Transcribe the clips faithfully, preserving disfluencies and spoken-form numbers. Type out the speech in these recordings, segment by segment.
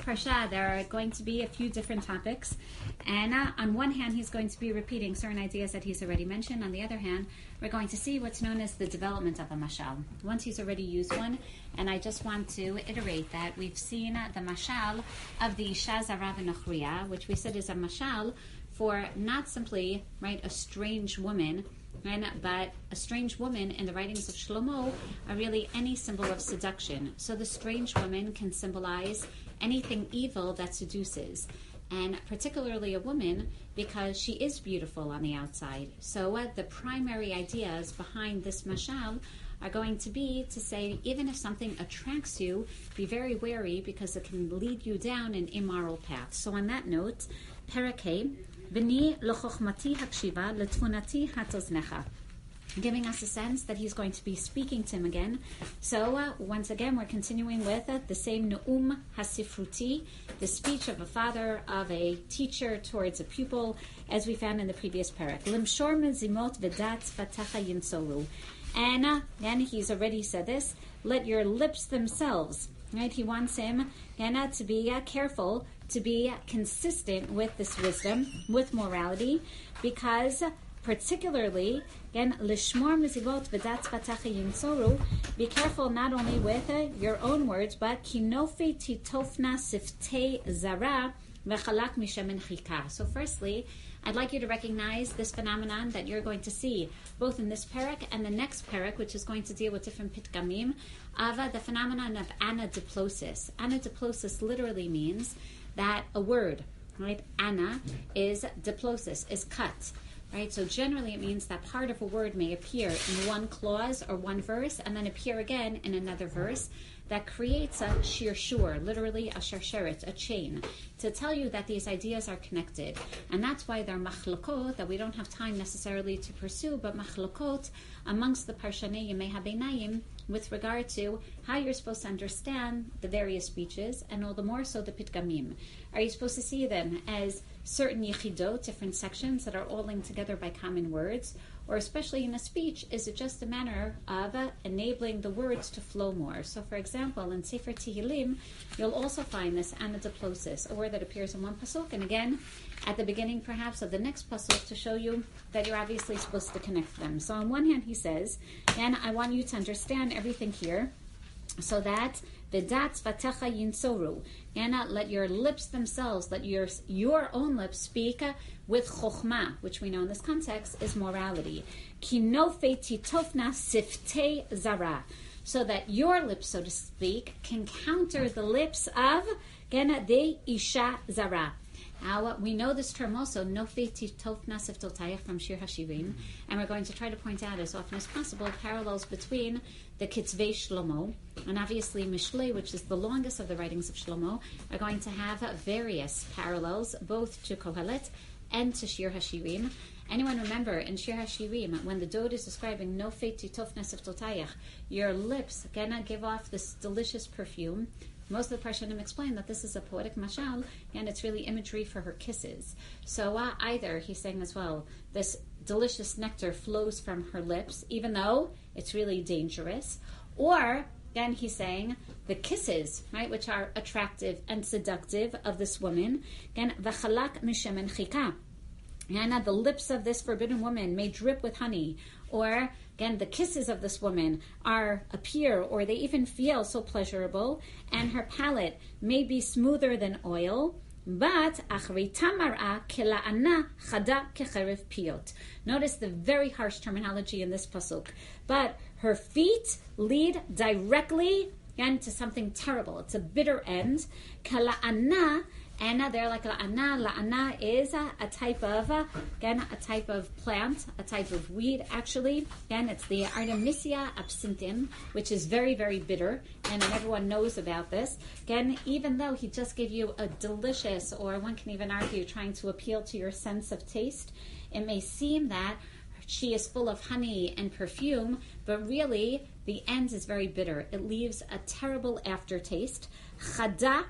Parsha, there are going to be a few different topics. And uh, on one hand, he's going to be repeating certain ideas that he's already mentioned. On the other hand, we're going to see what's known as the development of a mashal. Once he's already used one, and I just want to iterate that we've seen uh, the mashal of the Isha Zara v'Nochriya, which we said is a mashal for not simply, right, a strange woman, right, but a strange woman in the writings of Shlomo are really any symbol of seduction. So the strange woman can symbolize anything evil that seduces, and particularly a woman because she is beautiful on the outside. So uh, the primary ideas behind this mashal are going to be to say, even if something attracts you, be very wary because it can lead you down an immoral path. So on that note, Perek B'ni lochochmati hakshiva letfunati hatoznecha, giving us a sense that he's going to be speaking to him again. So uh, once again, we're continuing with uh, the same Nu'um Hasifruti, the speech of a father, of a teacher towards a pupil, as we found in the previous parak. Limshor mezimot v'dat fatacha yinsoru. And uh, again, he's already said this, let your lips themselves, right? He wants him, again, to be uh, careful, to be consistent with this wisdom, with morality, because particularly, again, lishmor mizivot v'dat fatacha yinsoru, be careful not only with uh, your own words, but kinofi titofna siftei zara v'chalak mishemen chika. So firstly, I'd like you to recognize this phenomenon that you're going to see both in this parak and the next parak, which is going to deal with different pitgamim, of uh, the phenomenon of anadiplosis. Anadiplosis literally means that a word, right, ana, is diplosis, is cut. Right, so generally it means that part of a word may appear in one clause or one verse and then appear again in another verse. That creates a shirshur, literally a sharsheret, a chain, to tell you that these ideas are connected. And that's why there are machlokot that we don't have time necessarily to pursue, but machlokot amongst the Parshanei Yemei HaBeinayim with regard to how you're supposed to understand the various speeches, and all the more so the pitgamim. Are you supposed to see them as certain yechidot, different sections that are all linked together by common words, or especially in a speech, is it just a matter of uh, enabling the words to flow more? So, for example, in Sefer Tehillim, you'll also find this anadiplosis, a word that appears in one pasuk, and again, at the beginning, perhaps, of the next pasuk, to show you that you're obviously supposed to connect them. So, on one hand, he says, and I want you to understand everything here, so that v'dat fatacha yinsoru, and let your lips themselves, let your your own lips speak with chokhmah, which we know in this context is morality. Kinofe titofna siftei zara, so that your lips, so to speak, can counter the lips of gena de isha zara. Now, we know this term also, Nofe Titofna Siftotayach from Shir HaShirim, and we're going to try to point out as often as possible parallels between the Kitzvei Shlomo, and obviously Mishlei, which is the longest of the writings of Shlomo, are going to have various parallels, both to Kohelet and to Shir HaShirim. Anyone remember in Shir HaShirim, when the Dode is describing Nofe Titofna Siftotayach, your lips gonna give off this delicious perfume. Most of the Parshanim explain that this is a poetic mashal, and it's really imagery for her kisses. So uh, either, he's saying as well, this delicious nectar flows from her lips, even though it's really dangerous, or, again, he's saying, the kisses, right, which are attractive and seductive of this woman, again, v'chalak mishemen chika, and the lips of this forbidden woman may drip with honey, or again, the kisses of this woman are appear, or they even feel so pleasurable, and her palate may be smoother than oil. But achrita mar'a kela'ana chada kecherev piyot. Notice the very harsh terminology in this pasuk. But her feet lead directly again to something terrible. It's a bitter end. Kela'ana. And they're like la'ana. La'ana is a, a type of, uh, again, a type of plant, a type of weed, actually. Again, it's the Artemisia absinthium, which is very, very bitter, and everyone knows about this. Again, even though he just gave you a delicious, or one can even argue, trying to appeal to your sense of taste, it may seem that she is full of honey and perfume, but really, the end is very bitter. It leaves a terrible aftertaste. Chada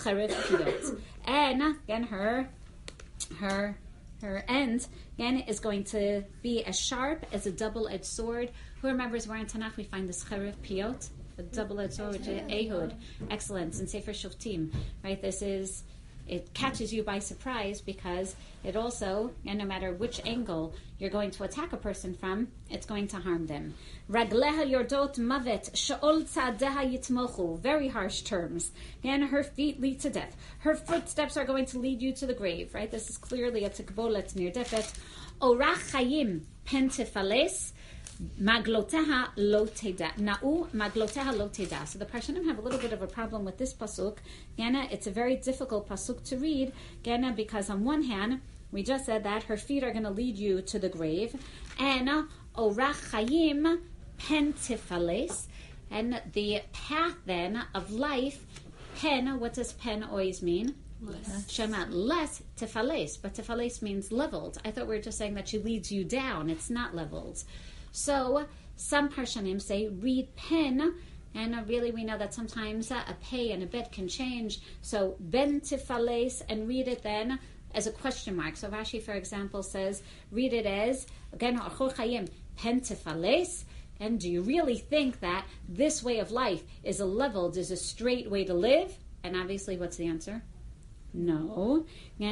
and again, her, her, her end again is going to be as sharp as a double-edged sword. Who remembers where in Tanakh we find this cherev piyot? a double-edged sword, ehud, excellence, in Sefer Shoftim, right? This is, it catches you by surprise because it also, and no matter which angle you're going to attack a person from, it's going to harm them. Ragleha yordot mavet, she'ol tza'adeha yitmochu, very harsh terms. And her feet lead to death. Her footsteps are going to lead you to the grave, right? This is clearly a tikbolet near defet. Orach chayim pentifales, magloteha lo teda. Na'u magloteha lo teda. So the Parshanim have a little bit of a problem with this pasuk. Gana, it's a very difficult pasuk to read. Gana, because on one hand, we just said that her feet are going to lead you to the grave. And orach chayim pentifales. And the path then of life, pen, what does pen always mean? Less. Shema, less tefales, but tefales means leveled. I thought we were just saying that she leads you down. It's not leveled. So some Parshanim say read pen, and uh, really we know that sometimes uh, a pay and a bet can change. So ben tefales, and read it then as a question mark. So Rashi, for example, says read it as again chayim pen tefales. And do you really think that this way of life is a leveled, is a straight way to live? And obviously, what's the answer? No.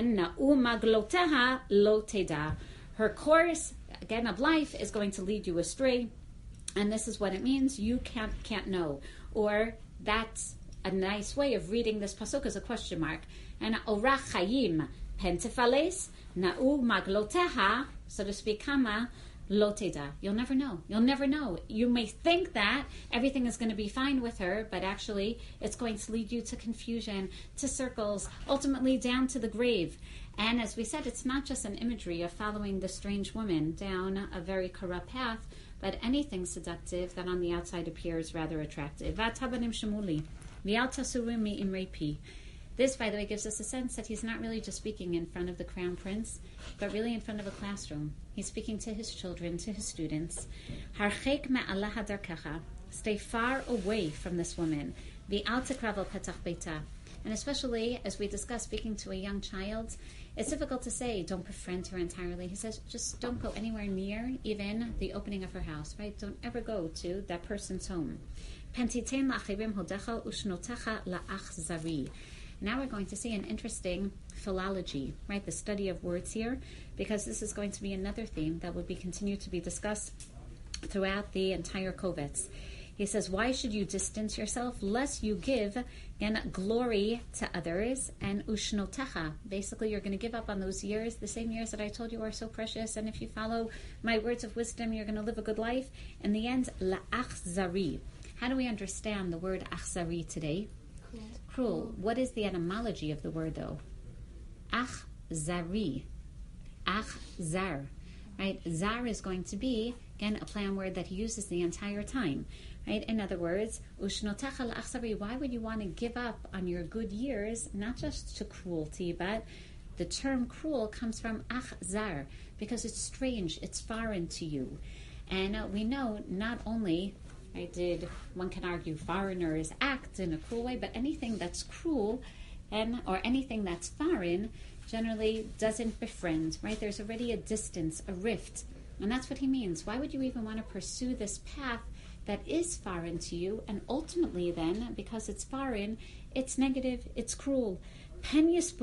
Her course, again, of life is going to lead you astray. And this is what it means. You can't can't know. Or that's a nice way of reading this pasuk as a question mark. And orach chayim pentefales na'u magloteha, so to speak, kama lo teda. You'll never know. You'll never know. You may think that everything is going to be fine with her, but actually it's going to lead you to confusion, to circles, ultimately down to the grave. And as we said, it's not just an imagery of following the strange woman down a very corrupt path, but anything seductive that on the outside appears rather attractive. This, by the way, gives us a sense that he's not really just speaking in front of the crown prince, but really in front of a classroom. He's speaking to his children, to his students. Harchek me'alaha darkecha. Stay far away from this woman. V'al tekrav petach beita. And especially, as we discuss speaking to a young child, it's difficult to say, don't befriend her entirely. He says, just don't go anywhere near even the opening of her house, right? Don't ever go to that person's home. Pentitein la'achivim hodecha ushnotecha la'ach zari. Now we're going to see an interesting philology, right? The study of words here, because this is going to be another theme that will be continued to be discussed throughout the entire Kovetz. He says, why should you distance yourself lest you give again, glory to others? And ushnotecha, basically you're going to give up on those years, the same years that I told you are so precious, and if you follow my words of wisdom, you're going to live a good life. In the end, la'achzari. How do we understand the word achzari today? Cruel. What is the etymology of the word, though? Ach zari. Ach zar. Right? Zar is going to be, again, a play on word that he uses the entire time. Right? In other words, ushnotecha la'ach zari. Why would you want to give up on your good years, not just to cruelty, but the term cruel comes from ach zar, because it's strange, it's foreign to you. And uh, we know not only I did, one can argue, foreigners act in a cruel way, but anything that's cruel and or anything that's foreign generally doesn't befriend, right? There's already a distance, a rift. And that's what he means. Why would you even want to pursue this path that is foreign to you? And ultimately then, because it's foreign, it's negative, it's cruel. Because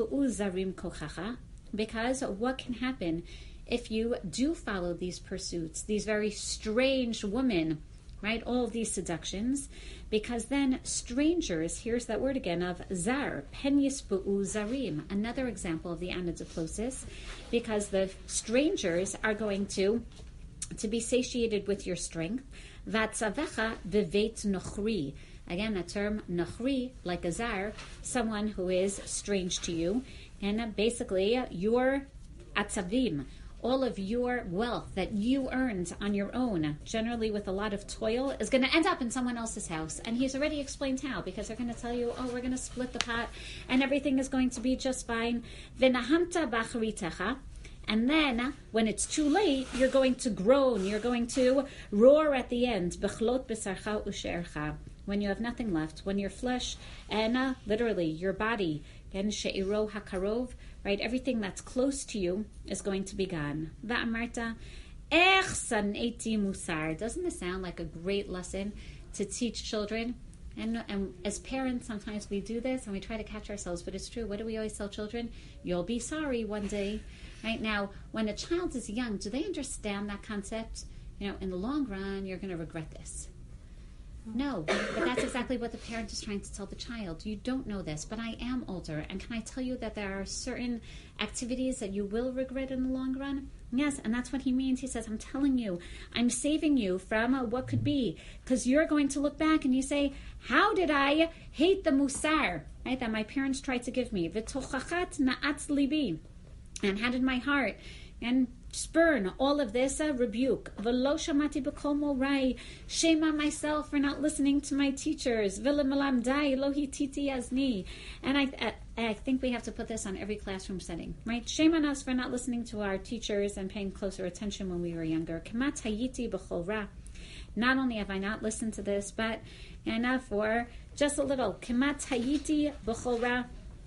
what can happen if you do follow these pursuits, these very strange women, right? All of these seductions, because then strangers, here's that word again of zar, pen yisbu'u zarim, another example of the anadiplosis, because the strangers are going to to be satiated with your strength. Vatzavecha beveit nochri. Again, that term nochri, like a zar, someone who is strange to you, and basically your atzavim, all of your wealth that you earned on your own, generally with a lot of toil, is going to end up in someone else's house. And he's already explained how, because they're going to tell you, oh, we're going to split the pot, and everything is going to be just fine. V'nahamta b'acharitecha. And then, when it's too late, you're going to groan, you're going to roar at the end. B'chlot b'sarcha u'she'ercha. When you have nothing left, when your flesh, and uh, literally your body, and she'iro hakarov, right? Everything that's close to you is going to be gone. Va'amarta, ech san'eti musar. Doesn't this sound like a great lesson? to teach children. And, and as parents, sometimes we do this and we try to catch ourselves, but it's true. What do we always tell children? You'll be sorry one day. Right now, when a child is young, do they understand that concept? You know, in the long run, you're going to regret this. No, but that's exactly what the parent is trying to tell the child. You don't know this, but I am older, and can I tell you that there are certain activities that you will regret in the long run? Yes, and that's what he means. He says, I'm telling you, I'm saving you from uh, what could be, because you're going to look back and you say, how did I hate the musar, right, that my parents tried to give me? V'tochachat na'atz libi. And how did my heart and spurn all of this uh, rebuke? V'lo shamati b'kol morai. Shame on myself for not listening to my teachers. V'lemelamdai lo hititi azni. And I, I, I think we have to put this on every classroom setting, right? Shame on us for not listening to our teachers and paying closer attention when we were younger. Kamat hayiti b'chol ra. Not only have I not listened to this, but and uh, for just a little. Kamat hayiti b'chol ra.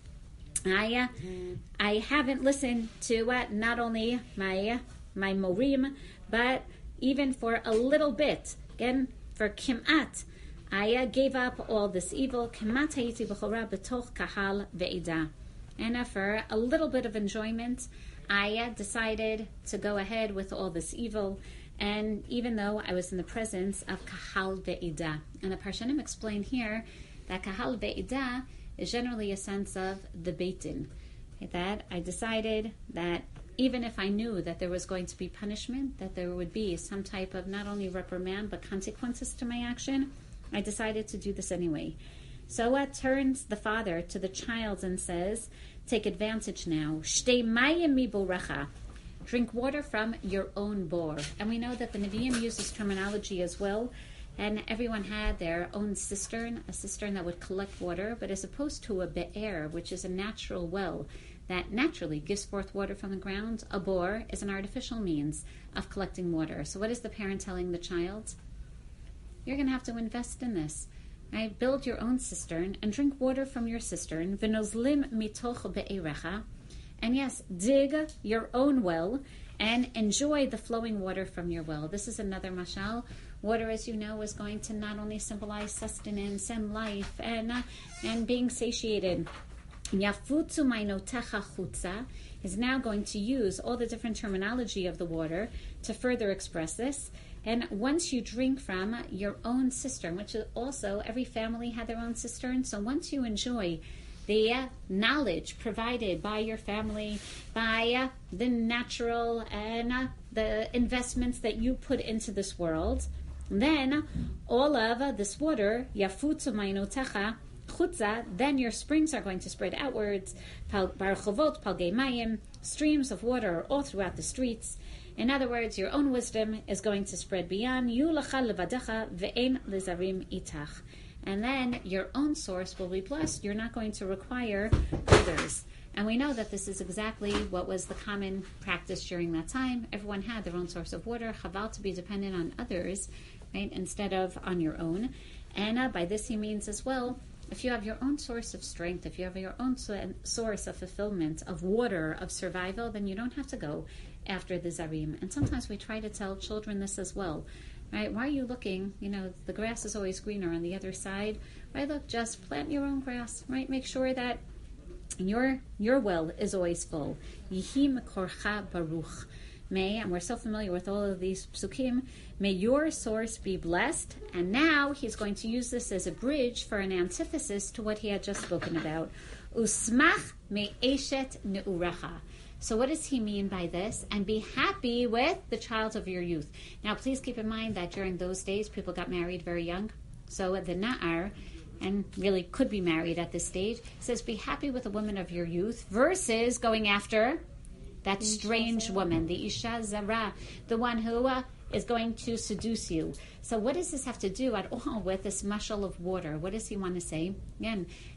I uh, I haven't listened to uh, not only my uh, my morim, but even for a little bit. Again, for kimat, I uh, gave up all this evil. Kimat hayiti b'chora b'toch kahal ve'ida. And uh, for a little bit of enjoyment, I uh, decided to go ahead with all this evil. And even though I was in the presence of kahal ve'ida. And the Parshanim explain here that kahal ve'ida is generally a sense of the Beit Din. That I decided that even if I knew that there was going to be punishment, that there would be some type of not only reprimand but consequences to my action, I decided to do this anyway. So what turns the father to the child and says, take advantage now. Shtei mayim miborecha. Drink water from your own bore. And we know that the Nevi'im uses terminology as well. And everyone had their own cistern, a cistern that would collect water, but as opposed to a be'er, which is a natural well that naturally gives forth water from the ground, a bore is an artificial means of collecting water. So what is the parent telling the child? You're going to have to invest in this. Right? Build your own cistern and drink water from your cistern. V'nozlim mitoch be'erecha. And yes, dig your own well and enjoy the flowing water from your well. This is another mashal. Water, as you know, is going to not only symbolize sustenance and life and uh, and being satiated. Yafutzu mainotecha chutza is now going to use all the different terminology of the water to further express this. And once you drink from your own cistern, which is also, every family had their own cistern, so once you enjoy the uh, knowledge provided by your family, by uh, the natural and uh, the investments that you put into this world, then all of uh, this water, yafutzu mainotecha chutza, then your springs are going to spread outwards, barchovot palgei mayim, streams of water all throughout the streets. In other words, your own wisdom is going to spread beyond. Yu lecha levadecha ve'en lezarim itach. And then your own source will be blessed. You're not going to require others. And we know that this is exactly what was the common practice during that time. Everyone had their own source of water. Chaval to be dependent on others, right, instead of on your own. And uh, by this he means as well, if you have your own source of strength, if you have your own so- source of fulfillment, of water, of survival, then you don't have to go after the zarim. And sometimes we try to tell children this as well. Right? Why are you looking? You know, the grass is always greener on the other side. Right? Look, just plant your own grass. Right? Make sure that your your well is always full. Yihi mekorcha baruch. May, and we're so familiar with all of these psukim, may your source be blessed. And now he's going to use this as a bridge for an antithesis to what he had just spoken about. Usmach me eshet neurecha. So what does he mean by this? And be happy with the child of your youth. Now, please keep in mind that during those days, people got married very young. So the na'ar, and really could be married at this stage, says be happy with a woman of your youth versus going after that strange woman, the Isha Zara, the one who uh, is going to seduce you. So what does this have to do at all with this mashal of water? What does he want to say? Again,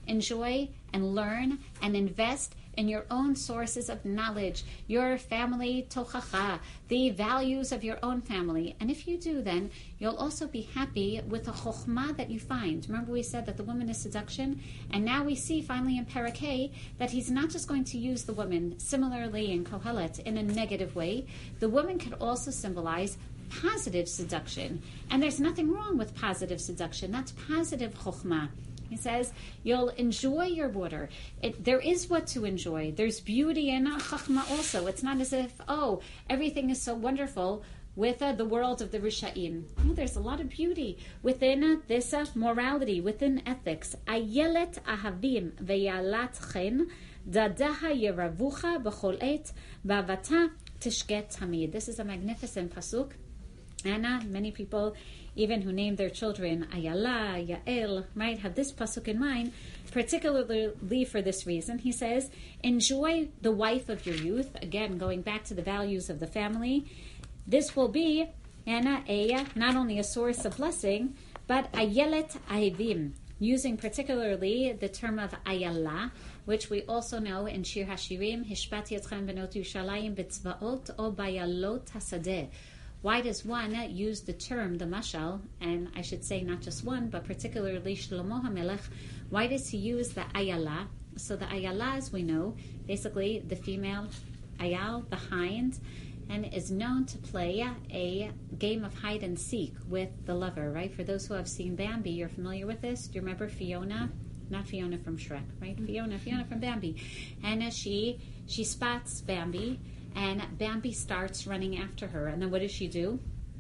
enjoy and learn and invest in your own sources of knowledge, your family tochacha, the values of your own family. And if you do, then you'll also be happy with the chokhmah that you find. Remember we said that the woman is seduction, and now we see finally in Perek Hey that he's not just going to use the woman, similarly in Kohelet, in a negative way. The woman can also symbolize positive seduction. And there's nothing wrong with positive seduction. That's positive chokhmah. He says, you'll enjoy your water. It, there is what to enjoy. There's beauty in Chachma also. It's not as if, oh, everything is so wonderful with uh, the world of the Risha'im. No, there's a lot of beauty within uh, this uh, morality, within ethics. Ayelet ahavim ve'yalat chen, dadaha yeravucha b'chol et, ba'avata tishket tamid. This is a magnificent pasuk. And uh, many people, even who name their children Ayala, Yael, might have this pasuk in mind, particularly for this reason. He says, enjoy the wife of your youth. Again, going back to the values of the family. This will be Anna, a, not only a source of blessing, but Ayelet Ahivim, using particularly the term of Ayala, which we also know in Shir Hashirim, Hishpat Yatchan Benot Yushalayim B'tzvaot O Bayalot Hasadeh. Why does one use the term, the mashal, and I should say not just one, but particularly Shlomo HaMelech, why does he use the ayala? So the ayala, as we know, basically the female ayal, the hind, and is known to play a game of hide and seek with the lover, right? For those who have seen Bambi, you're familiar with this? Do you remember Fiona? Not Fiona from Shrek, right? Mm-hmm. Fiona, Fiona from Bambi. And uh, she she spots Bambi, and Bambi starts running after her. And then what does she do?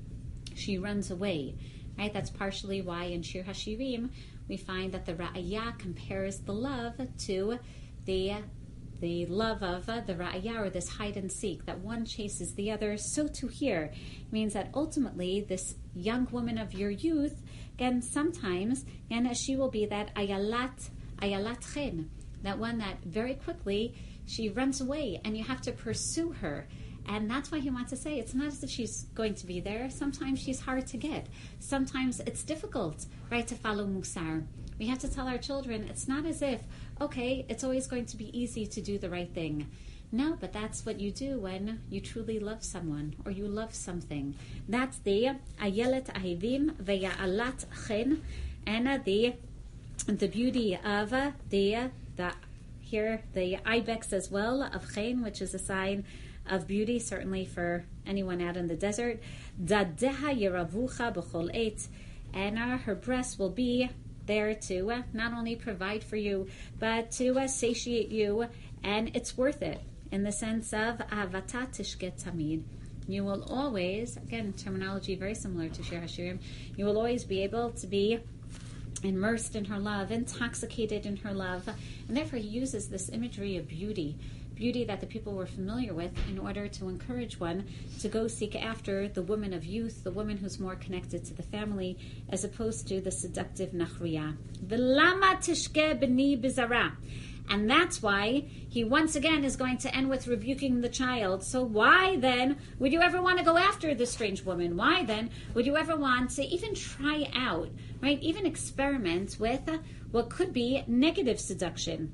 She runs away, right? That's partially why in Shir HaShirim we find that the Ra'aya compares the love to the the love of uh, the Ra'aya, or this hide and seek, that one chases the other. So too here it means that ultimately this young woman of your youth, again, sometimes, and she will be that Ayalat, Ayalat Chen, that one that very quickly she runs away and you have to pursue her. And that's why he wants to say it's not as if she's going to be there. Sometimes she's hard to get. Sometimes it's difficult, right, to follow Musar. We have to tell our children it's not as if, okay, it's always going to be easy to do the right thing. No, but that's what you do when you truly love someone or you love something. That's the Ayelet Ahivim Ve'ya'alat Chen, and the the beauty of uh, the the here the ibex as well of Chen, which is a sign of beauty, certainly for anyone out in the desert. Dadeha yeravucha b'chol et, and uh, her breasts will be there to uh, not only provide for you, but to uh, satiate you, and it's worth it in the sense of avata tishket tamid. You will always, again, terminology very similar to Shir HaShirim, you will always be able to be immersed in her love, intoxicated in her love, and therefore he uses this imagery of beauty. Beauty that the people were familiar with in order to encourage one to go seek after the woman of youth, the woman who's more connected to the family, as opposed to the seductive Nachriya. V'lama tishke b'ni bizara. And that's why he once again is going to end with rebuking the child. So why then would you ever want to go after this strange woman? Why then would you ever want to even try out, right, even experiment with what could be negative seduction?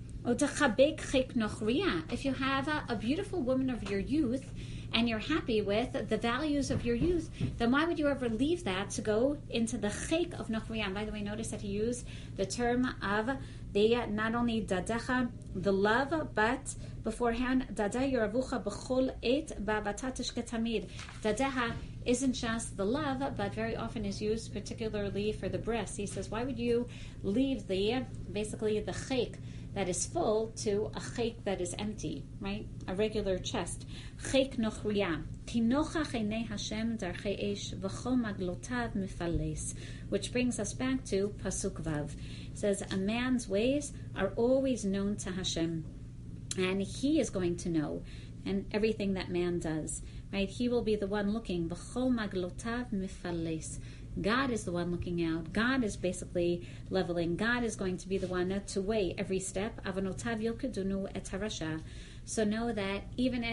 If you have a, a beautiful woman of your youth and you're happy with the values of your youth, then why would you ever leave that to go into the chek of Nachriya? And by the way, notice that he used the term of the not only dadecha, the love, but beforehand, dada yeravucha b'chol et ba'avata tishket tamid. Dadeha isn't just the love, but very often is used particularly for the breasts. He says, why would you leave the, basically the chek that is full to a chek that is empty, right? A regular chest. Chek nochriya. Tinocha cheinei Hashem darchei esh v'chol maglotav mifales. Which brings us back to Pasuk Vav. It says, a man's ways are always known to Hashem. And he is going to know, and everything that man does, right? He will be the one looking. V'chol maglotav mifales. God is the one looking out. God is basically leveling. God is going to be the one to weigh every step. Avonotav yokadunu et harasha. So know that even if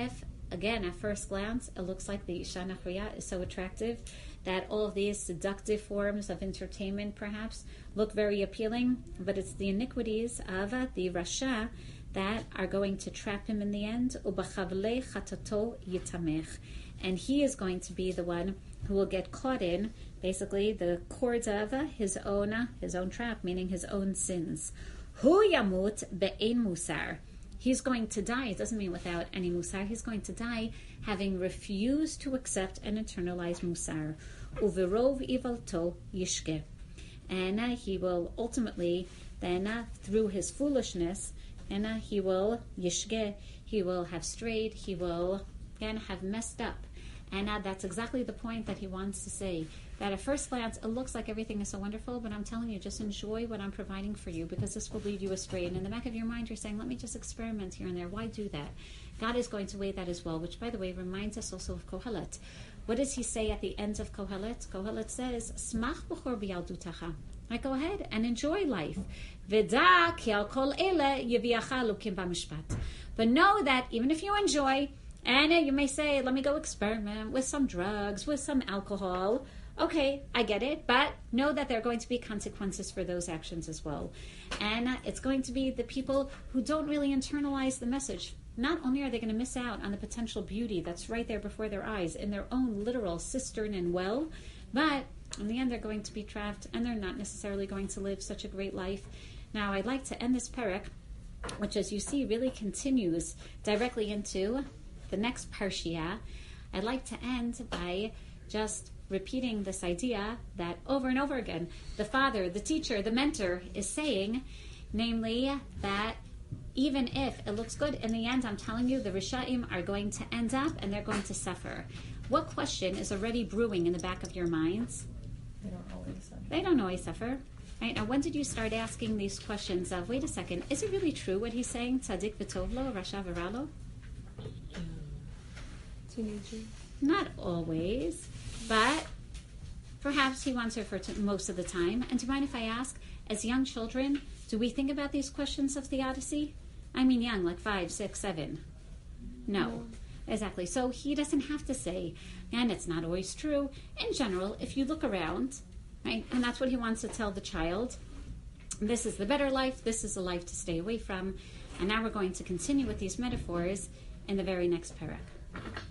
again, at first glance, it looks like the Isha Nachriya is so attractive that all of these seductive forms of entertainment perhaps look very appealing, but it's the iniquities of uh, the Rasha that are going to trap him in the end. Ubachavle chatato yitamech. And he is going to be the one who will get caught in, basically, the cords of uh, his own uh, his own trap, meaning his own sins. Hu yamut be'ein musar. He's going to die. It doesn't mean without any musar. He's going to die having refused to accept and internalize musar. Uverov ivalto yishke. And uh, he will ultimately, then uh, through his foolishness, and uh, he will yishke, he will have strayed, he will again have messed up. And uh, that's exactly the point that he wants to say. That at first glance, it looks like everything is so wonderful, but I'm telling you, just enjoy what I'm providing for you, because this will lead you astray. And in the back of your mind, you're saying, let me just experiment here and there. Why do that? God is going to weigh that as well, which, by the way, reminds us also of Kohelet. What does he say at the end of Kohelet? Kohelet says, Smach b'chor b'yaldutacha. Like, go ahead and enjoy life. V'da ki al kol ele yeviacha lukim b'mishpat. But know that even if you enjoy, and you may say, let me go experiment with some drugs, with some alcohol. Okay, I get it, but know that there are going to be consequences for those actions as well. And uh, it's going to be the people who don't really internalize the message. Not only are they going to miss out on the potential beauty that's right there before their eyes in their own literal cistern and well, but in the end they're going to be trapped and they're not necessarily going to live such a great life. Now, I'd like to end this parak, which, as you see, really continues directly into the next parshiya. I'd like to end by just repeating this idea that over and over again the father, the teacher, the mentor is saying, namely that even if it looks good, in the end, I'm telling you, the Rishaim are going to end up and they're going to suffer. What question is already brewing in the back of your minds? They don't always suffer. They don't always suffer. Right? Now, when did you start asking these questions of, wait a second, is it really true what he's saying? Tzadik v'tovlo, Rasha v'ralo? Teenagers. Not always, but perhaps he wants her for t- most of the time. And do you mind if I ask, as young children, do we think about these questions of theodicy? I mean young, like five, six, seven. No. no. Exactly. So he doesn't have to say, and it's not always true. In general, if you look around, right, and that's what he wants to tell the child, this is the better life, this is the life to stay away from. And now we're going to continue with these metaphors in the very next parak.